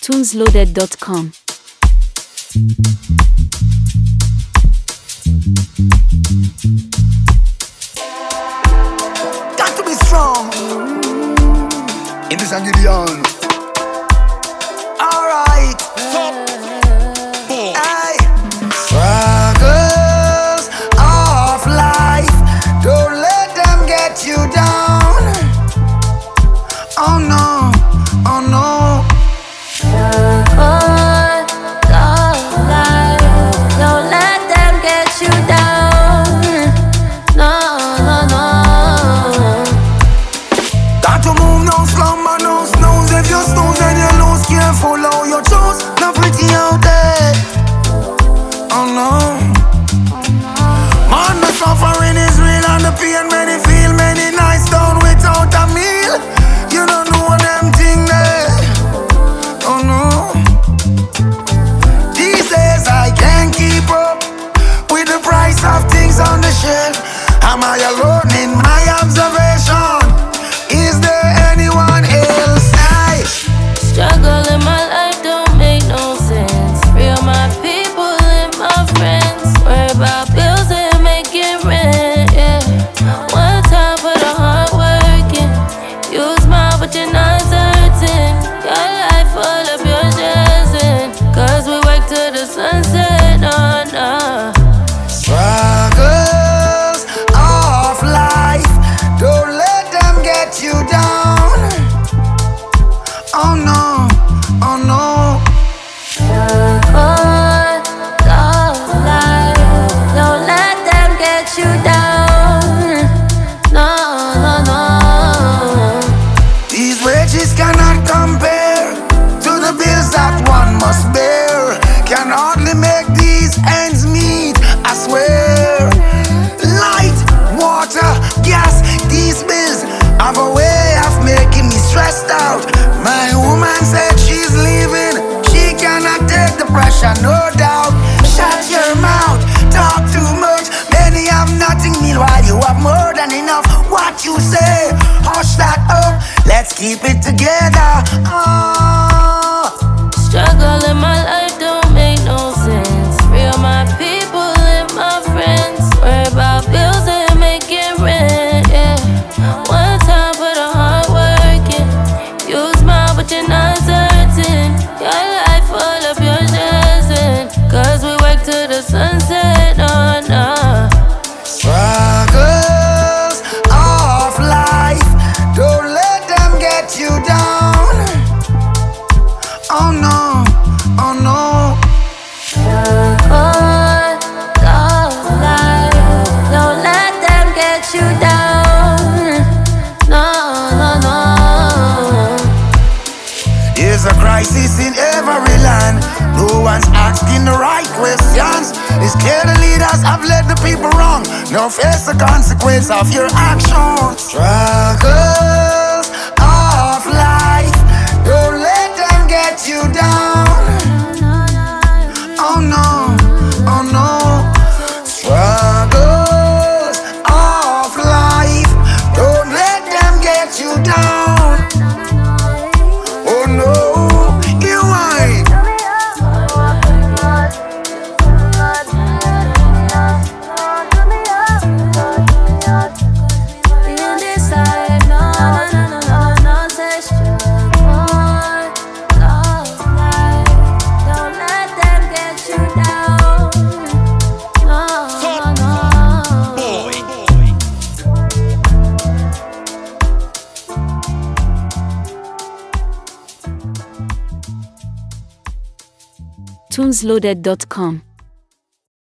tunesloaded.com. Got to be strong in this Gideon. Alright. Hey. Struggles of life, don't let them get you down. Oh no, oh no. Don't let them get you down. No, no, no. Got to move, no slumber, no snooze. If you snooze, then you lose. Careful how you choose. Not pretty out there. Oh no. Man, the suffering is real and the pain many feel. Many nights down without a meal. You don't know them thing there. Oh no. These days I can't keep up with the price of things on the shelf. Am I alone in my observation? Is there anyone else? I Struggle in my life don't make no sense. Real my people and my friends. Worry about bills and making rent, yeah. One time for the hard working. You smile but you're not certain. Your life full of your stressing. Cause we work till the sunset, no, no. struggles of life, don't let them get you down. Oh no, oh no. Don't let them get you down. No, no, no. These wages cannot compare to the bills that one must bear. Can hardly make these ends meet, I swear. Light, water, gas, these bills have a way of making me stressed out. My woman said she's leaving, she cannot take the pressure, no doubt. Shut your mouth, talk too much. Many have nothing, meanwhile you have more than enough. What you say, hush that up, let's keep it together. Oh. Struggle in my life don't make no sense. Real my people and my friends. Worry about bills and making rent, yeah. One time for the hard working. You smile but you're not certain. Your life full of your stressing. Cause we work till the sunset, no, no. Struggles of life, don't let them get you down. Oh no, oh no. Don't let them get you down. No, no, no. There's a crisis in every land. No one's asking the right questions. It's clear the leaders have led the people wrong. Now face the consequence of your actions. Struggles of life, don't let them get you down. Oh no, oh no. Struggles of life, don't let them get you down. Oh no, you ain't. Being decided, no, no, no, no, no, say struggle of life. Don't let them get you down. No, no. tunesloaded.com.